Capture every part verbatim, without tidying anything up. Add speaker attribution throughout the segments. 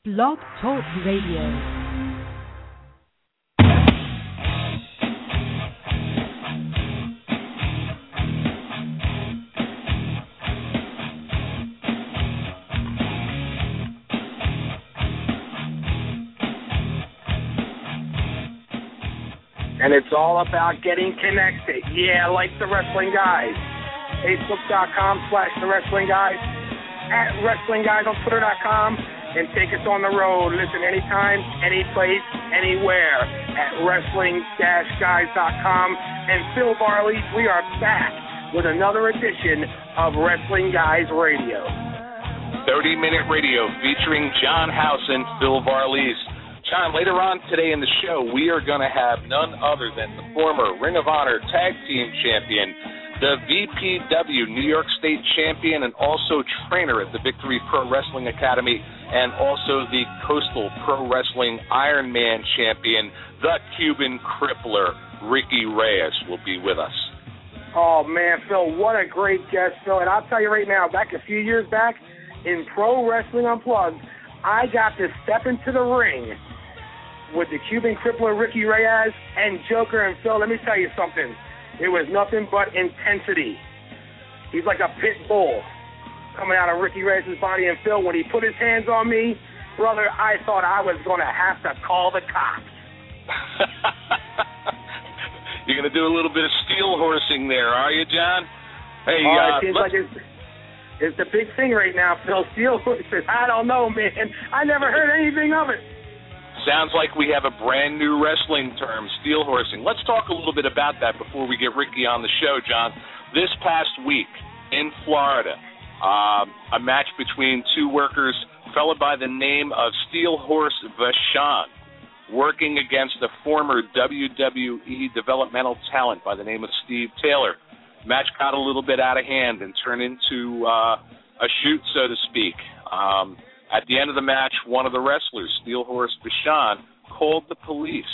Speaker 1: Blog Talk Radio.
Speaker 2: And it's all about getting connected. Yeah, like the Wrestling Guys. Facebook.com slash the Wrestling Guys. At Wrestling Guys on Twitter dot com. And take us on the road. Listen anytime, any place, anywhere. At Wrestling Guys dot com. And Phil Varley, we are back with another edition of Wrestling Guys Radio.
Speaker 3: thirty-minute radio featuring John House and Phil Varley's. John, later on today in the show, we are going to have none other than the former Ring of Honor Tag Team Champion, the V P W New York State Champion, and also trainer at the Victory Pro Wrestling Academy, and also the Coastal Pro Wrestling Iron Man Champion, the Cuban Crippler, Ricky Reyes, will be with us.
Speaker 2: Oh, man, Phil, what a great guest, Phil. And I'll tell you right now, back a few years back, in Pro Wrestling Unplugged, I got to step into the ring with the Cuban Crippler, Ricky Reyes, and Joker. And Phil, let me tell you something. It was nothing but intensity. He's like a pit bull coming out of Ricky Reyes' body. And Phil, when he put his hands on me, brother, I thought I was going to have to call the cops.
Speaker 3: You're going to do a little bit of steel horsing there, are you, John? Hey,
Speaker 2: oh,
Speaker 3: uh,
Speaker 2: it seems like it's, it's the big thing right now, Phil. Steel horsing. I don't know, man. I never heard anything of it.
Speaker 3: Sounds like we have a brand new wrestling term, steel horsing. Let's talk a little bit about that before we get Ricky on the show, John. This past week in Florida, um, a match between two workers, a fellow by the name of Steel Horse Vachon, working against a former W W E developmental talent by the name of Steve Taylor. Match got a little bit out of hand and turned into uh, a shoot, so to speak. Um, At the end of the match, one of the wrestlers, Steel Horse Vachon, called the police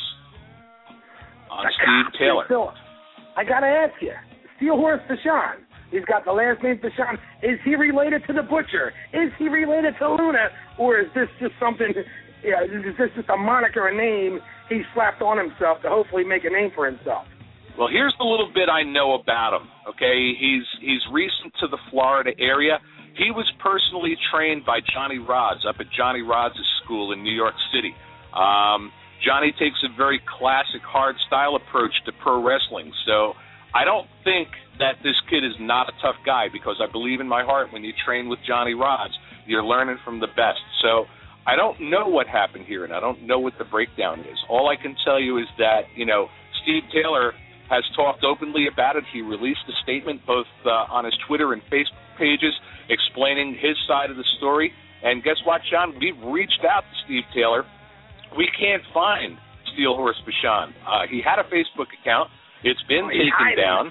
Speaker 3: on Steve Taylor.
Speaker 2: Phil, I got to ask you, Steel Horse Vachon, he's got the last name Vachon. Is he related to the Butcher? Is he related to Luna? Or is this just something, yeah, is this just a moniker, a name he slapped on himself to hopefully make a name for himself?
Speaker 3: Well, here's the little bit I know about him, okay? He's, he's recent to the Florida area. He was personally trained by Johnny Rods up at Johnny Rods' school in New York City. Um, Johnny takes a very classic hard-style approach to pro wrestling. So I don't think that this kid is not a tough guy, because I believe in my heart when you train with Johnny Rods, you're learning from the best. So I don't know what happened here, and I don't know what the breakdown is. All I can tell you is that, you know, Steve Taylor has talked openly about it. He released a statement both uh, on his Twitter and Facebook pages explaining his side of the story. And guess what, John? We've reached out to Steve Taylor. We can't find Steel Horse Vachon. Uh, he had a Facebook account. It's been
Speaker 2: oh,
Speaker 3: taken down.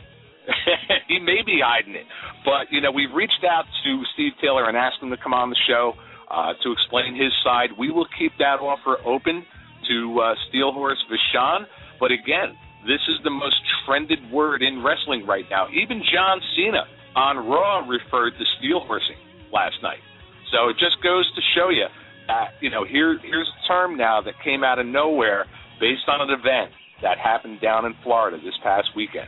Speaker 3: He may be hiding it. But, you know, we've reached out to Steve Taylor and asked him to come on the show uh, to explain his side. We will keep that offer open to uh, Steel Horse Vachon. But, again, this is the most trended word in wrestling right now. Even John Cena on Raw referred to steel horsing last night. So it just goes to show you that, you know, here, here's a term now that came out of nowhere based on an event that happened down in Florida this past weekend.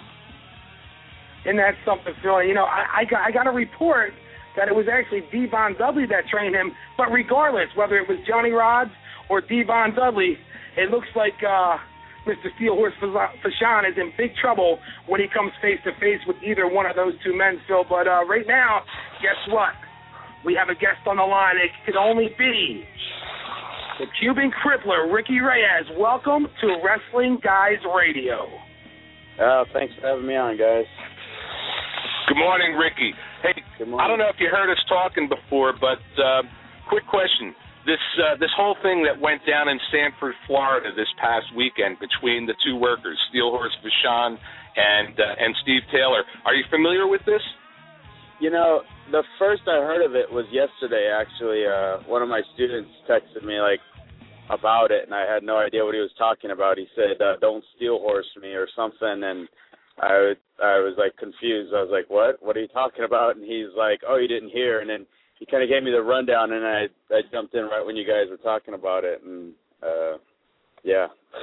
Speaker 2: And that's something, Phil. You know, I, I, got, I got a report that it was actually Devon Dudley that trained him. But regardless, whether it was Johnny Rods or Devon Dudley, it looks like uh, Mister Steel Horse Vachon is in big trouble when he comes face-to-face with either one of those two men, Phil. But uh, right now, guess what? We have a guest on the line. It could only be the Cuban Crippler, Ricky Reyes. Welcome to Wrestling Guys Radio.
Speaker 4: Uh, thanks for having me on, guys.
Speaker 3: Good morning, Ricky. Hey,
Speaker 4: Good morning.
Speaker 3: I don't know if you heard us talking before, but uh, quick question. This uh, this whole thing that went down in Sanford, Florida this past weekend between the two workers, Steel Horse Vachon and uh, and Steve Taylor, are you familiar with this?
Speaker 4: You know, the first I heard of it was yesterday, actually. Uh, one of my students texted me, like, about it, and I had no idea what he was talking about. He said, uh, don't steel horse me or something, and I, I was, like, confused. I was like, what? What are you talking about? And he's like, oh, you didn't hear? And then he kind of gave me the rundown, and I I jumped in right when you guys were talking about it, and uh, yeah.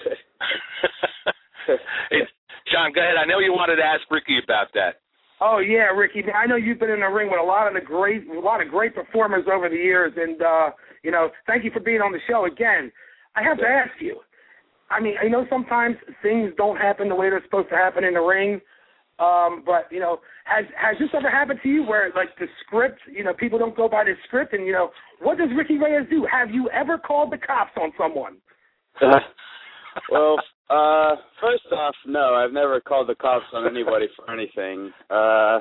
Speaker 3: Hey, John, go ahead. I know you wanted to ask Ricky about that.
Speaker 2: Oh yeah, Ricky. I know you've been in the ring with a lot of the great, a lot of great performers over the years, and uh, you know, thank you for being on the show again. I have to ask you. I mean, I know sometimes things don't happen the way they're supposed to happen in the ring, um, but you know, has has this ever happened to you where like the script, you know, people don't go by the script, and you know, what does Ricky Reyes do? Have you ever called the cops on someone?
Speaker 4: Well, uh, first off, no, I've never called the cops on anybody for anything. Uh,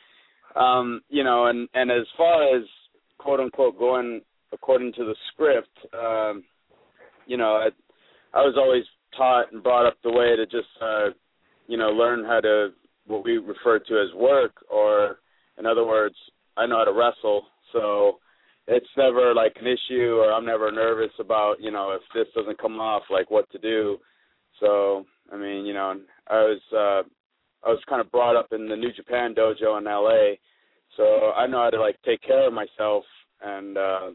Speaker 4: um, you know, and, and as far as quote unquote going according to the script, um, you know, I, I was always taught and brought up the way to just, uh, you know, learn how to, what we refer to as work, or in other words, I know how to wrestle, so it's never like an issue, or I'm never nervous about, you know, if this doesn't come off, like what to do. So, I mean, you know, I was uh, I was kind of brought up in the New Japan dojo in L A, so I know how to like take care of myself, and uh,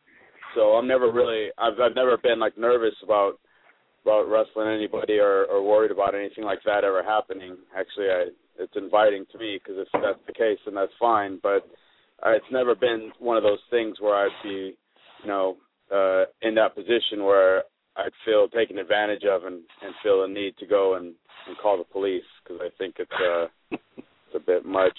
Speaker 4: so I'm never really, I've I've never been like nervous about about wrestling anybody or, or worried about anything like that ever happening. Actually, I, it's inviting to me, because if that's the case, then that's fine, but Uh, it's never been one of those things where I'd be, you know, uh, in that position where I'd feel taken advantage of and, and feel the need to go and, and call the police, because I think it's, uh, it's a bit much.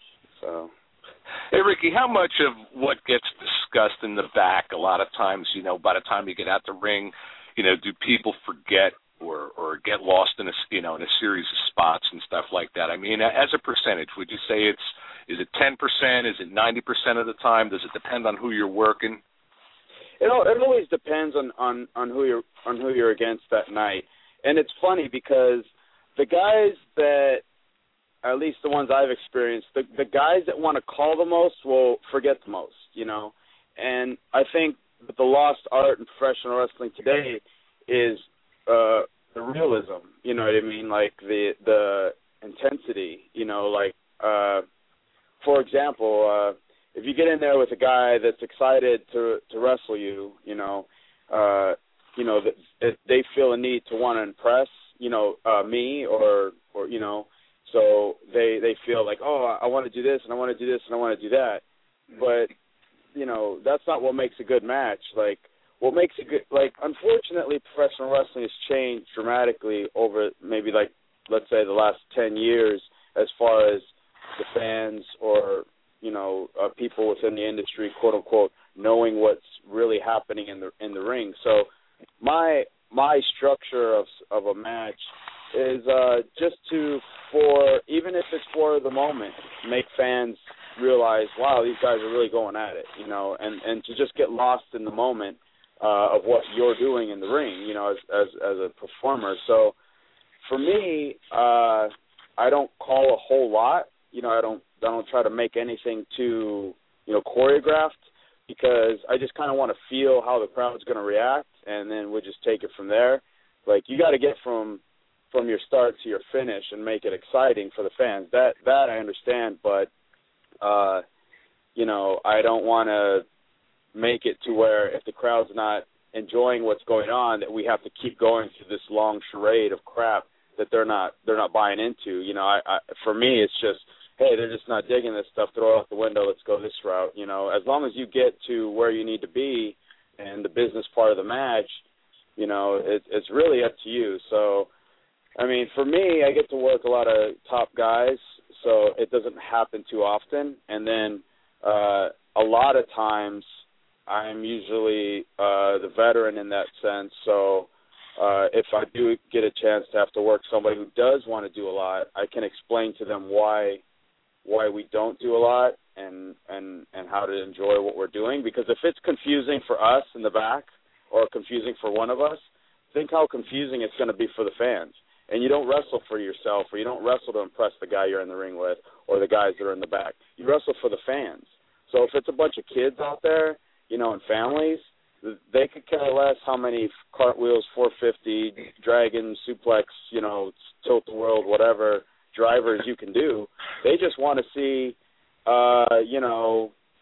Speaker 4: So,
Speaker 3: hey, Ricky, how much of what gets discussed in the back, a lot of times, you know, by the time you get out the ring, you know, do people forget or, or get lost in a, you know, in a series of spots and stuff like that? I mean, as a percentage, would you say it's, is it ten percent? Is it ninety percent of the time? Does it depend on who you're working?
Speaker 4: It it always depends on, on, on who you're on who you're against that night. And it's funny because the guys that, at least the ones I've experienced, the, the guys that want to call the most will forget the most, you know. And I think the lost art in professional wrestling today is uh, the realism, you know what I mean? Like the the intensity, you know, like, uh, for example, uh, if you get in there with a guy that's excited to to wrestle you, you know, uh, you know, that they feel a need to want to impress, you know, uh, me or or you know, so they they feel like, oh, I want to do this and I want to do this and I want to do that, but you know, that's not what makes a good match. Like, what makes a good, like, unfortunately, professional wrestling has changed dramatically over maybe like, let's say, the last ten years as far as the fans or, you know, uh, people within the industry, quote unquote, knowing what's really happening in the in the ring. So my my structure of of a match is uh, just to, for even if it's for the moment, make fans realize, wow, these guys are really going at it, you know, and, and to just get lost in the moment uh, of what you're doing in the ring, you know, as as, as a performer. So for me, uh, I don't call a whole lot. You know, I don't I don't try to make anything too, you know, choreographed, because I just kind of want to feel how the crowd's going to react, and then we'll just take it from there. Like, you got to get from from your start to your finish and make it exciting for the fans. That that I understand, but uh, you know, I don't want to make it to where if the crowd's not enjoying what's going on, that we have to keep going through this long charade of crap that they're not they're not buying into. You know, I, I for me, it's just, hey, they're just not digging this stuff, throw it out the window, let's go this route. You know, as long as you get to where you need to be and the business part of the match, you know, it, it's really up to you. So, I mean, for me, I get to work a lot of top guys, so it doesn't happen too often. And then uh, a lot of times I'm usually uh, the veteran in that sense, so uh, if I do get a chance to have to work somebody who does want to do a lot, I can explain to them why why we don't do a lot and, and, and how to enjoy what we're doing. Because if it's confusing for us in the back or confusing for one of us, think how confusing it's going to be for the fans. And you don't wrestle for yourself, or you don't wrestle to impress the guy you're in the ring with or the guys that are in the back. You wrestle for the fans. So if it's a bunch of kids out there, you know, and families, they could care less how many cartwheels, four fifty, dragon, suplex, you know, tilt the world, whatever drivers you can do. They just want to see, uh, you know,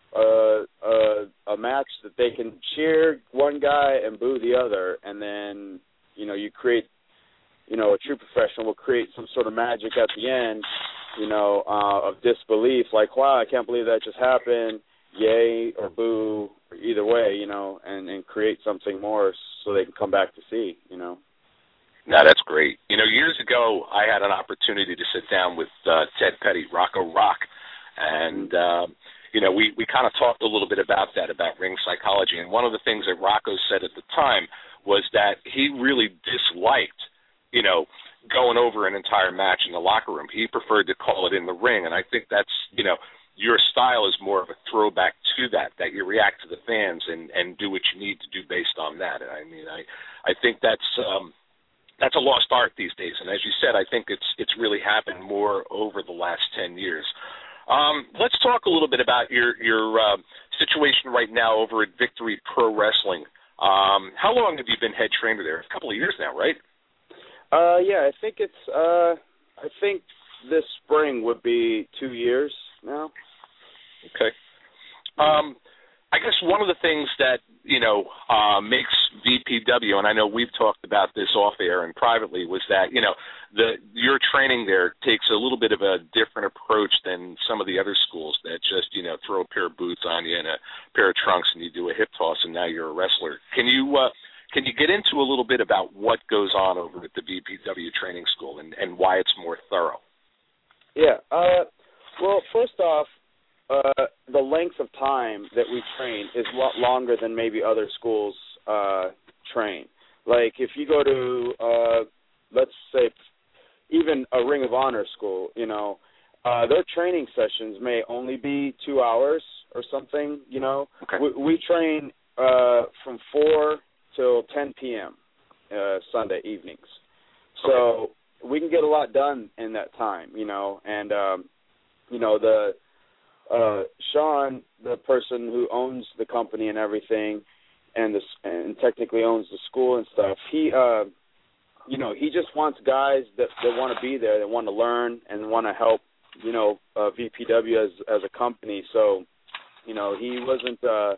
Speaker 4: a, a a match that they can cheer one guy and boo the other, and then you know you create, you know, a true professional will create some sort of magic at the end, you know, uh, of disbelief, like, wow, I can't believe that just happened, yay or boo, or either way, you know, and, and create something more so they can come back to see, you know.
Speaker 3: No, that's great. You know, years ago, I had an opportunity to sit down with uh, Ted Petty, Rocco Rock, and, um, you know, we, we kind of talked a little bit about that, about ring psychology, and one of the things that Rocco said at the time was that he really disliked, you know, going over an entire match in the locker room. He preferred to call it in the ring, and I think that's, you know, your style is more of a throwback to that, that you react to the fans and, and do what you need to do based on that. And I mean, I, I think that's um, that's a lost art these days. And as you said, I think it's it's really happened more over the last ten years. Um, let's talk a little bit about your, your uh, situation right now over at Victory Pro Wrestling. Um, how long have you been head trainer there? A couple of years now, right?
Speaker 4: Uh, yeah, I think it's, uh, I think this spring would be two years now.
Speaker 3: Okay. Um, I guess one of the things that, you know, uh, makes V P W, and I know we've talked about this off air and privately, was that, you know, the your training there takes a little bit of a different approach than some of the other schools that just, you know, throw a pair of boots on you and a pair of trunks and you do a hip toss and now you're a wrestler. Can you uh, can you get into a little bit about what goes on over at the V P W training school and, and why it's more thorough?
Speaker 4: Yeah. Uh, well, first off, Uh, the length of time that we train is a lot longer than maybe other schools uh, train. Like if you go to, uh, let's say, even a Ring of Honor school, you know, uh, their training sessions may only be two hours or something, you know.
Speaker 3: Okay.
Speaker 4: We, we train uh, from four till ten p.m. Uh, Sunday evenings. So okay. we can get a lot done in that time, you know, and, um, you know, the – Uh, Sean, the person who owns the company and everything, and the, and technically owns the school and stuff, he, uh, you know, he just wants guys that, that want to be there, that want to learn and want to help, you know, uh, V P W as as a company. So, you know, he wasn't, uh,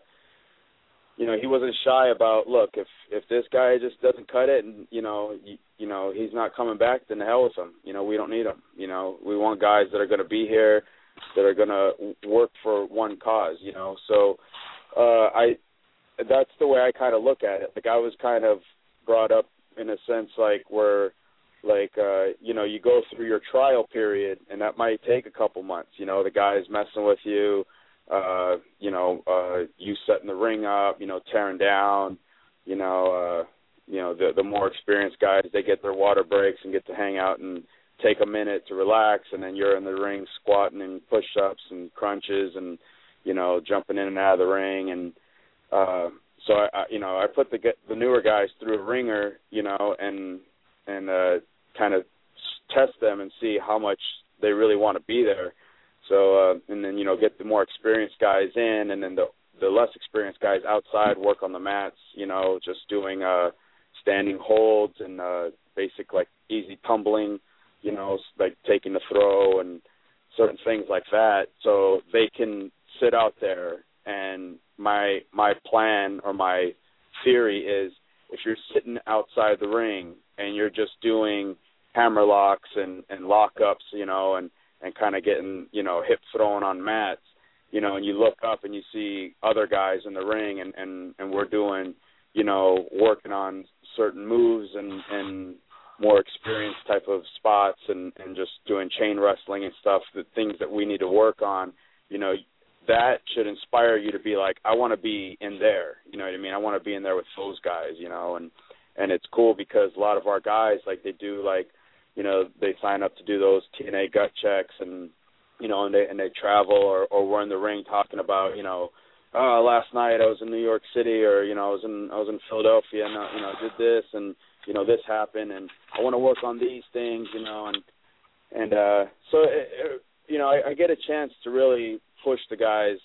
Speaker 4: you know, he wasn't shy about, look, if if this guy just doesn't cut it, and you know, you, you know, he's not coming back, then the hell with him. You know, we don't need him. You know, we want guys that are going to be here, that are going to work for one cause, you know. So uh, I that's the way I kind of look at it. Like I was kind of brought up in a sense like where, like, uh, you know, you go through your trial period, and that might take a couple months. You know, the guy's messing with you, uh, you know, uh, you setting the ring up, you know, tearing down, you know, uh, you know, the, the more experienced guys, they get their water breaks and get to hang out and take a minute to relax, and then you're in the ring squatting and push-ups and crunches and, you know, jumping in and out of the ring. And uh, so, I, I, you know, I put the the newer guys through a ringer, you know, and and uh, kind of test them and see how much they really want to be there. So, uh, and then, you know, get the more experienced guys in, and then the, the less experienced guys outside work on the mats, you know, just doing uh, standing holds and uh, basic, like, easy tumbling, you know, like taking the throw and certain things like that, so they can sit out there. And my my plan or my theory is, if you're sitting outside the ring and you're just doing hammer locks and, and lockups, you know, and, and kind of getting, you know, hip throwing on mats, you know, and you look up and you see other guys in the ring and, and, and we're doing, you know, working on certain moves and, and more experienced type of spots and, and just doing chain wrestling and stuff, the things that we need to work on, you know, that should inspire you to be like, I want to be in there, you know what I mean? I want to be in there with those guys, you know, and, and it's cool because a lot of our guys, like, they do, like, you know, they sign up to do those T N A gut checks and, you know, and they, and they travel or, or we're in the ring talking about, you know, oh, last night I was in New York City, or, you know, I was in, I was in Philadelphia and, uh, you know, did this and, you know, this happened, and I want to work on these things, you know, and, and uh, so, it, it, you know, I, I get a chance to really push the guys,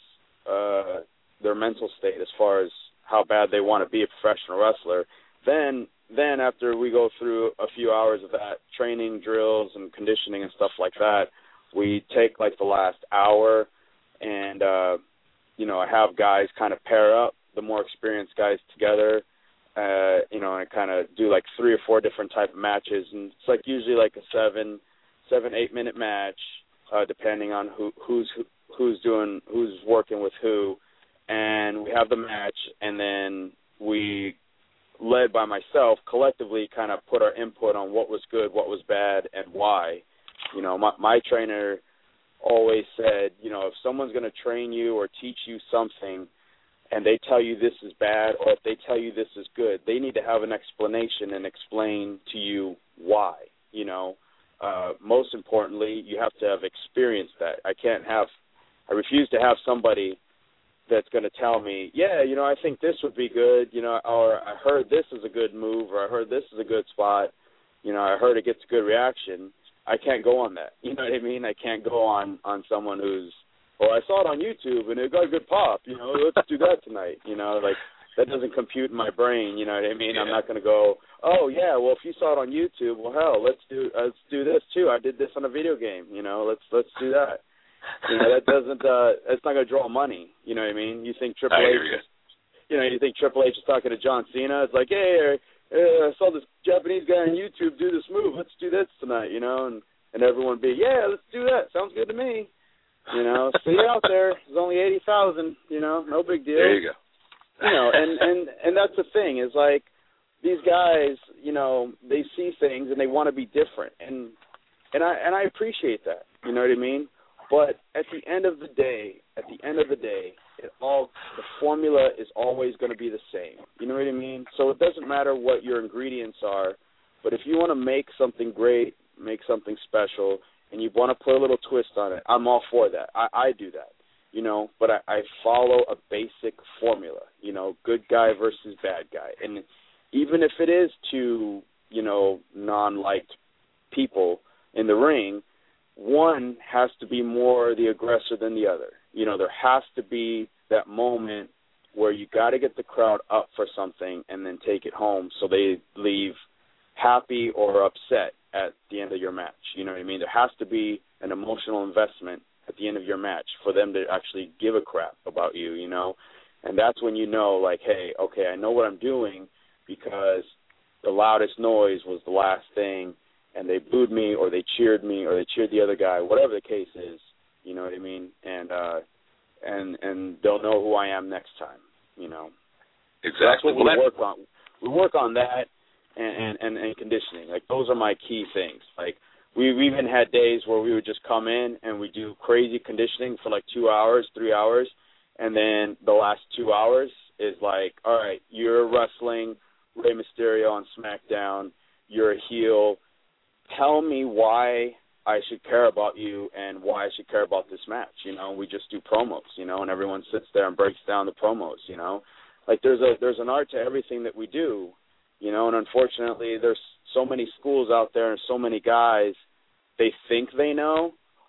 Speaker 4: uh, their mental state as far as how bad they want to be a professional wrestler. Then, then after we go through a few hours of that training drills and conditioning and stuff like that, we take like the last hour and, uh, you know, I have guys kind of pair up the more experienced guys together, uh, you know, and kind of do like three or four different type of matches. And it's like usually like a seven, seven, eight minute match, uh, depending on who, who's, who, who's doing, who's working with who. And we have the match, and then we, led by myself, collectively kind of put our input on what was good, what was bad, and why. You know, my, my trainer always said, you know, if someone's going to train you or teach you something and they tell you this is bad, or if they tell you this is good, they need to have an explanation and explain to you why, you know. Uh, most importantly, you have to have experienced that. I can't have, I refuse to have somebody that's going to tell me, yeah, you know, I think this would be good, you know, or I heard this is a good move, or I heard this is a good spot, you know, I heard it gets a good reaction. I can't go on that. You know what I mean? I can't go on, on someone who's, well, I saw it on YouTube and it got a good pop, you know, let's do that tonight, you know, like that doesn't compute in my brain, you know what I mean? Yeah. I'm not going to go, oh, yeah, well, if you saw it on YouTube, well, hell, let's do let's do this too. I did this on a video game, you know, let's let's do that. You know, that doesn't, uh, it's not going to draw money. You know what I mean? You think Triple H, is, you know, you think Triple H is talking to John Cena. It's like, hey, uh, I saw this Japanese guy on YouTube do this move. Let's do this tonight, you know, and, and everyone be, yeah, let's do that. Sounds good to me. You know, see you out there. There's only eighty thousand, you know, no big deal.
Speaker 3: There you go.
Speaker 4: You know, and, and, and that's the thing is like these guys, you know, they see things and they want to be different. And, and I, and I appreciate that. You know what I mean? But at the end of the day, at the end of the day, it all the formula is always going to be the same. You know what I mean? So it doesn't matter what your ingredients are, but if you want to make something great, make something special, and you want to put a little twist on it, I'm all for that. I, I do that, you know. But I, I follow a basic formula, you know, good guy versus bad guy. And even if it is two, you know, non-liked people in the ring, one has to be more the aggressor than the other. You know, there has to be that moment where you got to get the crowd up for something and then take it home so they leave happy or upset at the end of your match. You know what I mean? There has to be an emotional investment at the end of your match for them to actually give a crap about you, you know? And that's when you know, like, hey, okay, I know what I'm doing because the loudest noise was the last thing, and they booed me or they cheered me or they cheered the other guy, whatever the case is, you know what I mean? And uh, and and they'll know who I am next time, you know.
Speaker 3: Exactly.
Speaker 4: So that's what
Speaker 3: well,
Speaker 4: we
Speaker 3: that...
Speaker 4: work on. We work on that and, and, and conditioning. Like, those are my key things. Like, we've even had days where we would just come in and we do crazy conditioning for like two hours, three hours, and then the last two hours is like, all right, you're wrestling Rey Mysterio on SmackDown, you're a heel, tell me why I should care about you and why I should care about this match. You know, we just do promos, you know, and everyone sits there and breaks down the promos, you know. Like, there's a there's an art to everything that we do, you know, and unfortunately there's so many schools out there and so many guys, they think they know,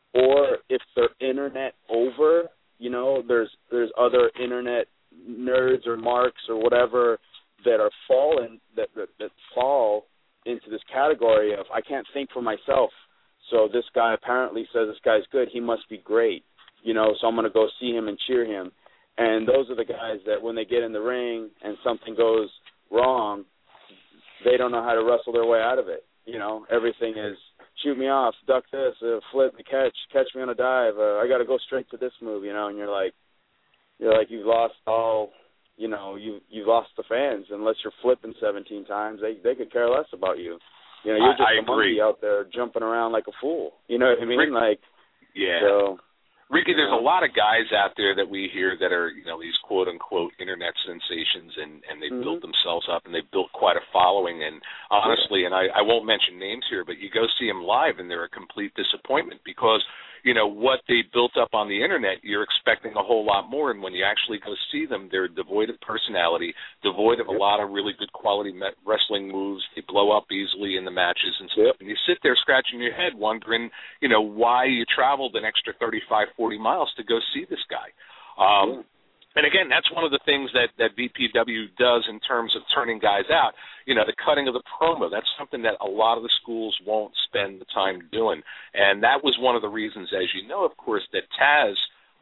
Speaker 4: or if they're internet over, you know, there's there's other internet nerds or marks or whatever that are fallen, that, that, that fall into this category of I can't think for myself, so this guy apparently says this guy's good, he must be great, you know, so I'm going to go see him and cheer him. And those are the guys that when they get in the ring and something goes wrong, they don't know how to wrestle their way out of it. You know, everything is shoot me off, duck this, uh, flip the catch, catch me on a dive, uh, I got to go straight to this move, you know, and you're like, you're like you've lost all, you know, you you've lost the fans unless you're flipping seventeen times. They they could care less about you. You know, you're just
Speaker 3: I, I
Speaker 4: a monkey out there jumping around like a fool. You know what I mean?
Speaker 3: Rick,
Speaker 4: like,
Speaker 3: yeah.
Speaker 4: So,
Speaker 3: Ricky,
Speaker 4: you
Speaker 3: there's
Speaker 4: know.
Speaker 3: a lot of guys out there that we hear that are, you know, these quote unquote internet sensations, and and they've
Speaker 4: mm-hmm.
Speaker 3: built themselves up and they've built quite a following. And honestly, yeah. and I, I won't mention names here, but you go see them live and they're a complete disappointment because, you know, what they built up on the internet, you're expecting a whole lot more. And when you actually go see them, they're devoid of personality, devoid of yep. a lot of really good quality me- wrestling moves. They blow up easily in the matches and stuff. Yep. And you sit there scratching your head wondering, you know, why you traveled an extra thirty-five, forty miles to go see this guy. Um, yeah. And again, that's one of the things that, that B P W does in terms of turning guys out. You know, the cutting of the promo, that's something that a lot of the schools won't spend the time doing. And that was one of the reasons, as you know, of course, that Taz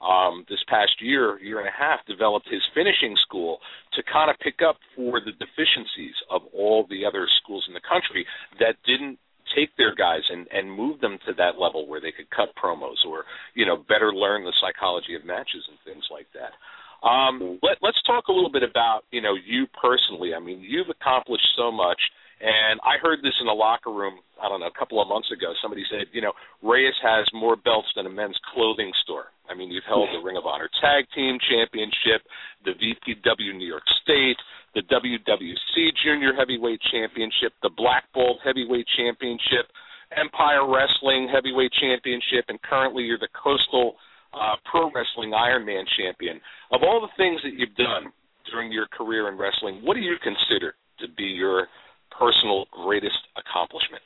Speaker 3: um, this past year, year and a half, developed his finishing school to kind of pick up for the deficiencies of all the other schools in the country that didn't take their guys and, and move them to that level where they could cut promos or, you know, better learn the psychology of matches and things like that. Um, let, let's talk a little bit about, you know, you personally. I mean, you've accomplished so much. And I heard this in a locker room, I don't know, a couple of months ago. Somebody said, you know, Reyes has more belts than a men's clothing store. I mean, you've held the Ring of Honor Tag Team Championship, the V P W New York State, the W W C Junior Heavyweight Championship, the Black Bolt Heavyweight Championship, Empire Wrestling Heavyweight Championship, and currently you're the Coastal uh, Pro Wrestling Ironman Champion. Of all the things that you've done during your career in wrestling, what do you consider to be your personal greatest accomplishment?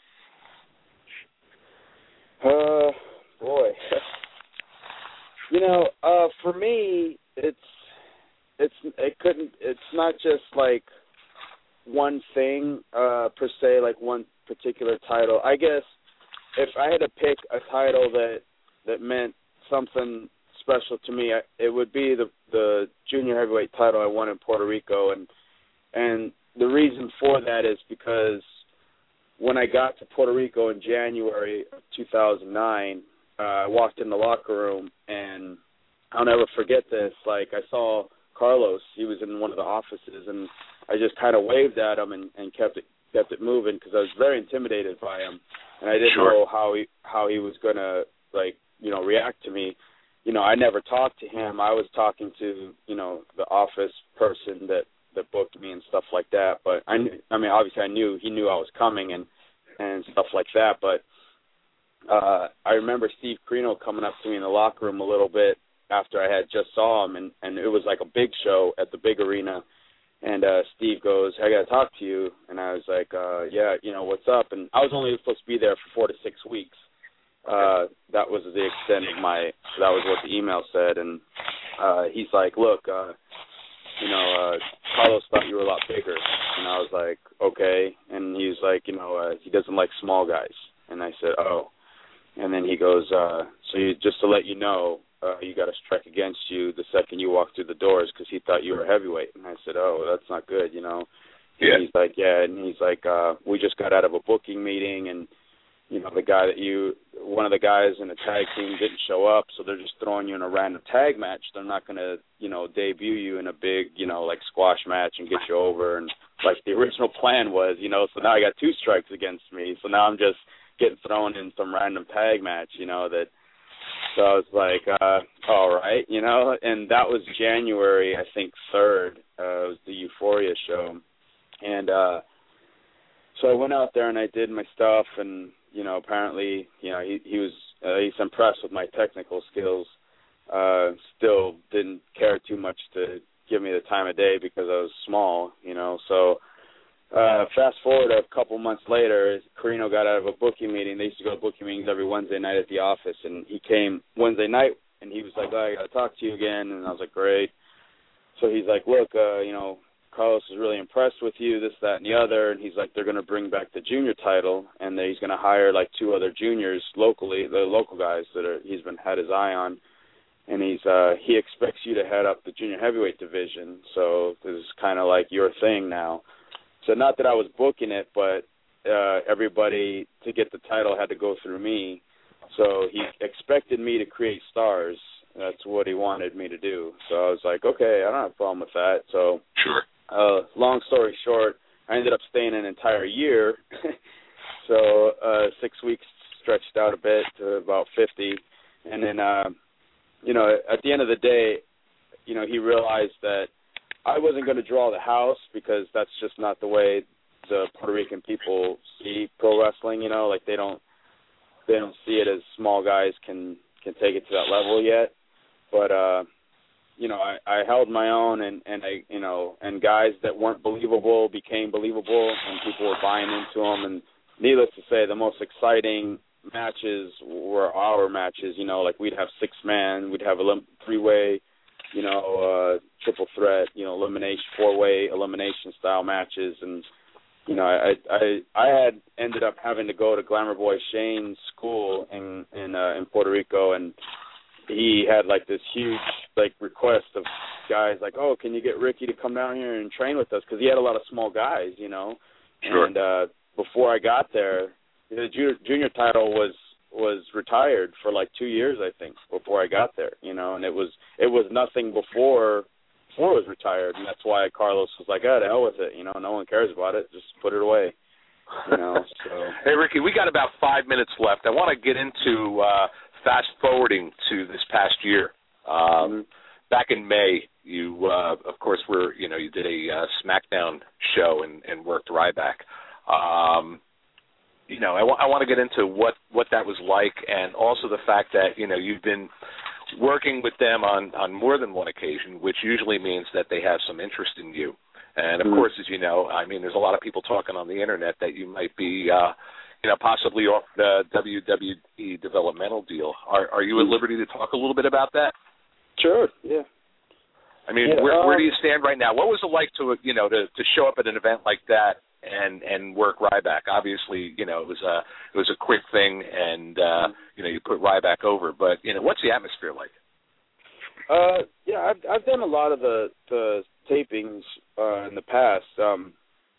Speaker 4: Uh, boy. You know, uh, for me, it's it's it couldn't. It's not just like one thing uh, per se, like one particular title. I guess if I had to pick a title that that meant something special to me, it would be the the junior heavyweight title I won in Puerto Rico, and and the reason for that is because when I got to Puerto Rico in January of two thousand nine, uh, I walked in the locker room, and I'll never forget this. Like, I saw Carlos. He was in one of the offices, and I just kind of waved at him and, and kept it kept it moving because I was very intimidated by him, and I didn't
Speaker 3: Sure.
Speaker 4: know how he how he was gonna like you know react to me. You know, I never talked to him. I was talking to you know the office person that. that booked me and stuff like that, but I, knew, I mean, obviously I knew he knew I was coming and and stuff like that. But uh, I remember Steve Corino coming up to me in the locker room a little bit after I had just saw him, and and it was like a big show at the big arena. And uh, Steve goes, "I got to talk to you," and I was like, uh, "Yeah, you know what's up?" And I was only supposed to be there for four to six weeks. Uh, that was the extent of my. That was what the email said, and uh, he's like, "Look." Uh, you know, uh, Carlos thought you were a lot bigger. And I was like, okay. And he was like, you know, uh, he doesn't like small guys. And I said, oh. And then he goes, uh, so you, just to let you know, uh, you got a strike against you the second you walk through the doors because he thought you were heavyweight. And I said, oh, that's not good, you know. And
Speaker 3: yeah.
Speaker 4: he's like, yeah. And he's like, uh, we just got out of a booking meeting, and, you know, the guy that you, one of the guys in the tag team didn't show up, so they're just throwing you in a random tag match. They're not going to, you know, debut you in a big, you know, like squash match and get you over, and like the original plan was, you know, so now I got two strikes against me, so now I'm just getting thrown in some random tag match, you know, that, so I was like, uh, all right, you know, and that was January, I think, third, uh, it was the Euphoria show, and uh, so I went out there and I did my stuff, and, you know, apparently, you know, he, he was uh, he's impressed with my technical skills. Uh, still didn't care too much to give me the time of day because I was small, you know. So uh, fast forward a couple months later, Corino got out of a booking meeting. They used to go to booking meetings every Wednesday night at the office, and he came Wednesday night, and he was like, oh, I got to talk to you again. And I was like, great. So he's like, look, uh, you know, Carlos is really impressed with you, this, that, and the other, and he's like, they're going to bring back the junior title, and he's going to hire like two other juniors locally, the local guys that are he's been had his eye on, and he's uh, he expects you to head up the junior heavyweight division, so this is kind of like your thing now. So not that I was booking it, but uh, everybody to get the title had to go through me, so he expected me to create stars. That's what he wanted me to do. So I was like, okay, I don't have a problem with that. So
Speaker 3: Sure.
Speaker 4: Uh, long story short, I ended up staying an entire year. so uh, six weeks stretched out a bit to about fifty. And then, uh, you know, at the end of the day, you know, he realized that I wasn't going to draw the house because that's just not the way the Puerto Rican people see pro wrestling, you know, like they don't they don't see it as small guys can, can take it to that level yet. But, uh, you know, I, I held my own, and, and I, you know, and guys that weren't believable became believable, and people were buying into them. And needless to say, the most exciting matches were our matches. You know, like we'd have six man, we'd have a three way, you know, uh, triple threat, you know, elimination, four way elimination style matches. And you know, I I I had ended up having to go to Glamour Boy Shane's school in in uh, in Puerto Rico, and he had like this huge like request of guys like, oh, can you get Ricky to come down here and train with us? Because he had a lot of small guys, you know.
Speaker 3: Sure.
Speaker 4: And uh, before I got there, the junior, junior title was was retired for like two years, I think, before I got there, you know. And it was it was nothing before before it was retired, and that's why Carlos was like, oh, to hell with it, you know. No one cares about it. Just put it away. You know, so.
Speaker 3: Hey, Ricky, we got about five minutes left. I want to get into uh, fast forwarding to this past year. Um, mm-hmm. Back in May, you, uh, of course, were you know you did a uh, SmackDown show and, and worked Ryback. Um, you know, I, w- I want to get into what, what that was like, and also the fact that you know you've been working with them on, on more than one occasion, which usually means that they have some interest in you. And, of mm-hmm. course, as you know, I mean, there's a lot of people talking on the Internet that you might be, uh, you know, possibly off the W W E developmental deal. Are, are you at liberty to talk a little bit about that?
Speaker 4: Sure, yeah.
Speaker 3: I mean,
Speaker 4: yeah,
Speaker 3: where,
Speaker 4: um,
Speaker 3: where do you stand right now? What was it like to, you know, to, to show up at an event like that and, and work Ryback? Obviously, you know, it was a it was a quick thing, and uh, you know, you put Ryback over. But you know, what's the atmosphere like?
Speaker 4: Uh, yeah, I've I've done a lot of the the tapings uh, in the past. Um,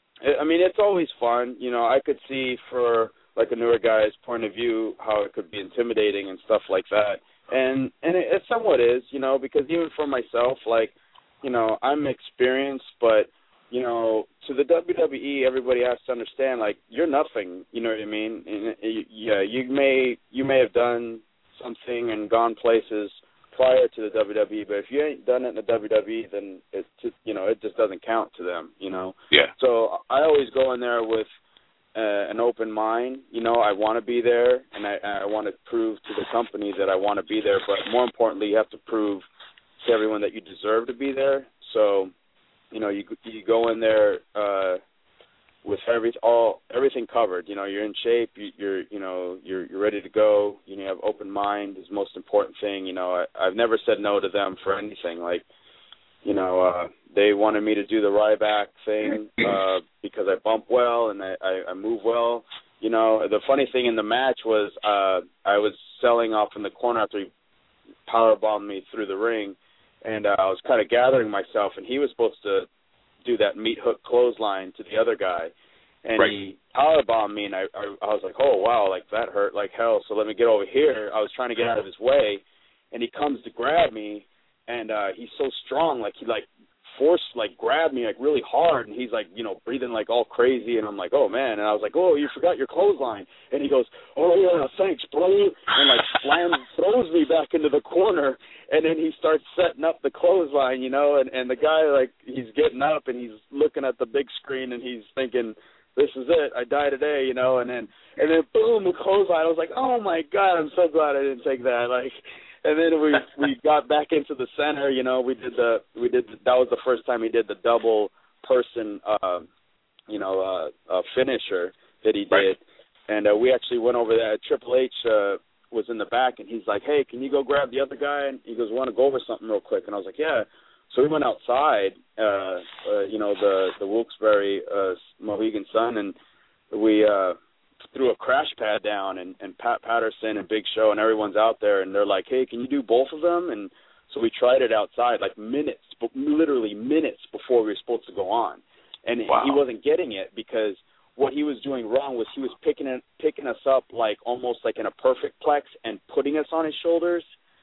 Speaker 4: I mean, it's always fun. You know, I could see for like a newer guy's point of view how it could be intimidating and stuff like that. And and it, it somewhat is, you know, because even for myself, like, you know, I'm experienced, but, you know, to the W W E, everybody has to understand, like, you're nothing, you know what I mean? And, yeah, you may you may have done something and gone places prior to the W W E, but if you ain't done it in the W W E, then it just, you know, it just doesn't count to them, you know?
Speaker 3: Yeah.
Speaker 4: So I always go in there with Uh, an open mind. You know, I want to be there, and I, I want to prove to the company that I want to be there, but more importantly, you have to prove to everyone that you deserve to be there. So, you know, you you go in there uh, with every, all everything covered. You know, you're in shape, you, you're you know, you're you're ready to go. You know, you have open mind is the most important thing. You know, I, I've never said no to them for anything. Like, you know, uh, they wanted me to do the Ryback thing uh, because I bump well and I, I, I move well. You know, the funny thing in the match was uh, I was selling off in the corner after he powerbombed me through the ring, and uh, I was kind of gathering myself, and he was supposed to do that meat hook clothesline to the other guy, and right. he powerbombed me, and I, I, I was like, oh, wow, like that hurt like hell, so let me get over here. I was trying to get out of his way, and he comes to grab me, and uh, he's so strong, like he like forced, like grabbed me like really hard, and he's like, you know, breathing like all crazy, and I'm like, oh man, and I was like, oh, you forgot your clothesline, and he goes, oh yeah, thanks, bro, and like slams, throws me back into the corner, and then he starts setting up the clothesline, you know, and and the guy like he's getting up and he's looking at the big screen and he's thinking, this is it, I die today, you know, and then and then boom, the clothesline. I was like, oh my god, I'm so glad I didn't take that, like. And then we we got back into the center, you know. We did the we did the, that was the first time he did the double person, uh, you know, uh, uh, finisher that he did, right. And uh, we actually went over there. Triple H uh, was in the back, and he's like, "Hey, can you go grab the other guy?" And he goes, "Want to go over something real quick?" And I was like, "Yeah." So we went outside, uh, uh, you know, the the Wilkes-Barre uh, Mohegan Sun, and we. Uh, threw a crash pad down, and, and Pat Patterson and Big Show and everyone's out there, and they're like, hey, can you do both of them? And so we tried it outside like minutes, literally minutes before we were supposed to go on. And wow. he wasn't getting it because what he was doing wrong was he was picking it, picking us up like almost like in a perfect plex and putting us on his shoulders.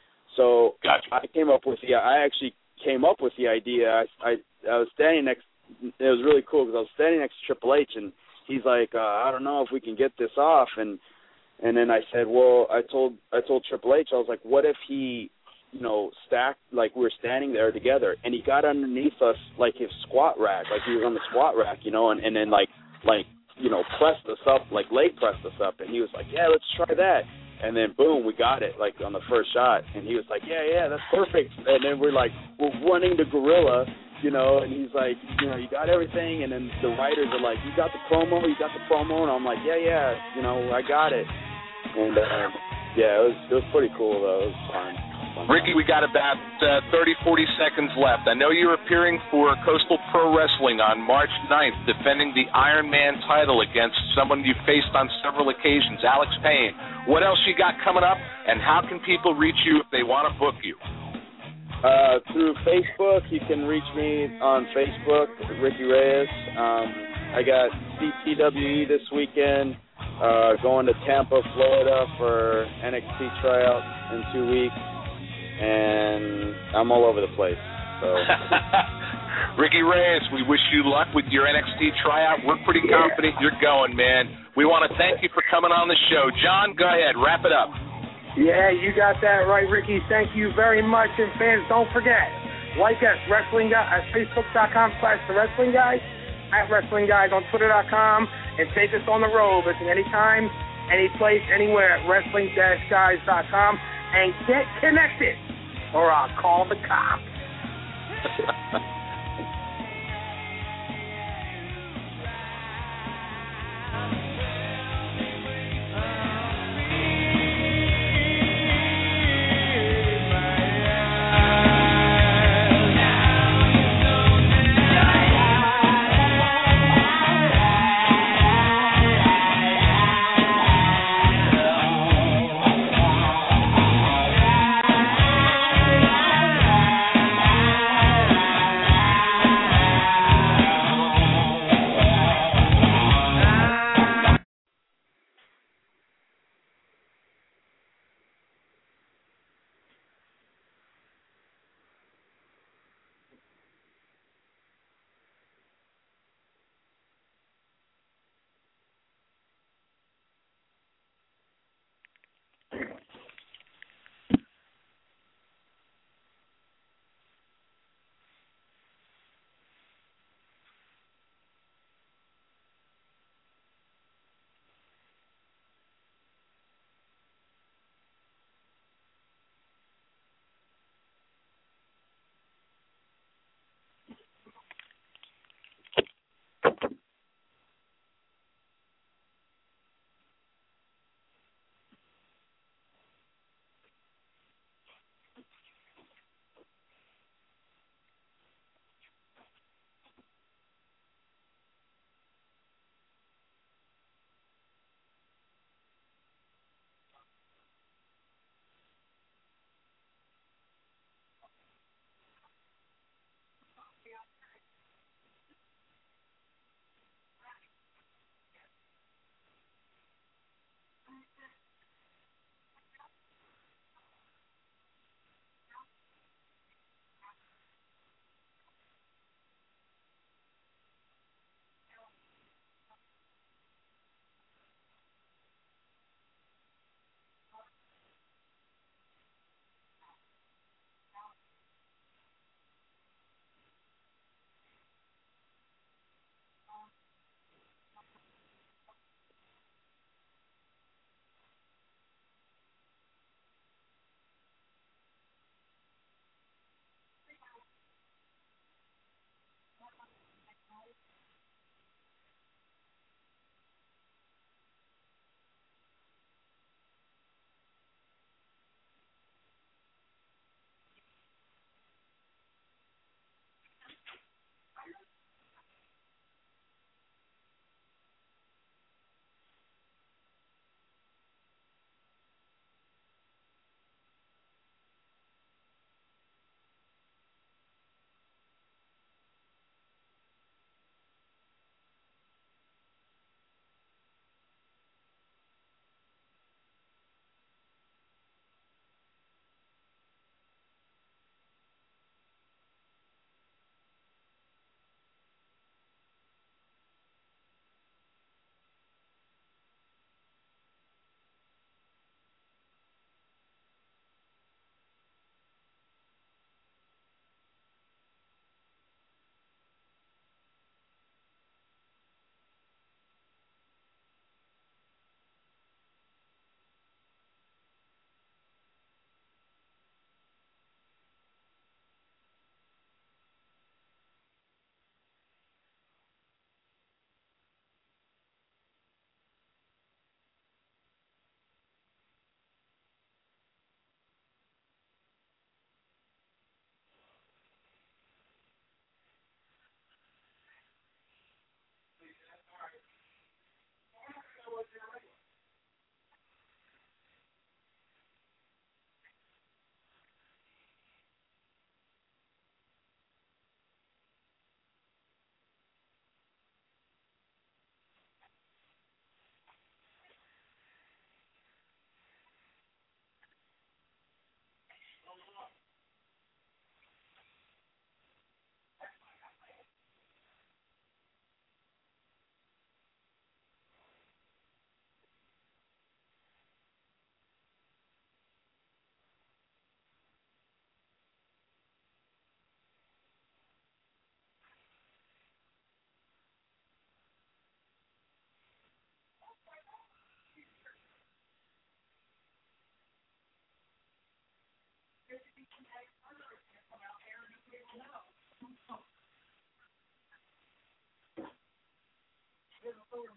Speaker 4: So
Speaker 3: gotcha.
Speaker 4: I came up with the, I actually came up with the idea. I, I, I was standing next, it was really cool because I was standing next to Triple H, and he's like, uh, I don't know if we can get this off, and and then I said, well, I told I told Triple H, I was like, what if he, you know, stacked like we were standing there together, and he got underneath us like his squat rack, like he was on the squat rack, you know, and, and then like like you know pressed us up, like leg pressed us up, and he was like, yeah, let's try that, and then boom, we got it like on the first shot, and he was like, yeah, yeah, that's perfect, and then we're like, we're running the gorilla. You know, and he's like, you know, you got everything, and then the writers are like, you got the promo, you got the promo, and I'm like, yeah, yeah, you know, I got it, and uh, yeah, it was it was pretty cool though, it was fun.
Speaker 3: Ricky, we got about uh, thirty, forty seconds left. I know you're appearing for Coastal Pro Wrestling on March ninth, defending the Iron Man title against someone you faced on several occasions, Alex Payne. What else you got coming up, and how can people reach you if they want to book you?
Speaker 4: Uh, through Facebook, you can reach me on Facebook, Ricky Reyes. Um, I got C T W E this weekend, uh, going to Tampa, Florida for N X T tryouts in two weeks. And I'm all over the place. So.
Speaker 3: Ricky Reyes, we wish you luck with your N X T tryout. We're pretty confident you're going, man. We want to thank you for coming on the show. John, go ahead, wrap it up.
Speaker 2: Yeah, you got that right, Ricky. Thank you very much. And fans, don't forget, like us, Wrestling Guy at Facebook.com slash The Wrestling Guys, at Wrestling Guys on Twitter dot com, and take us on the road. Listen anytime, any place, anywhere at Wrestling Guys dot com. And get connected, or I'll call the cops.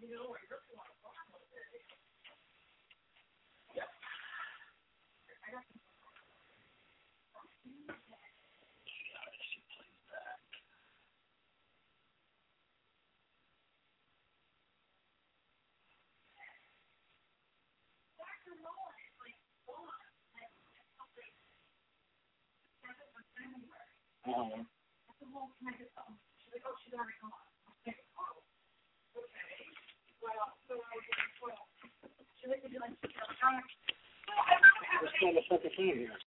Speaker 2: Uh-huh. We're still in the second game here.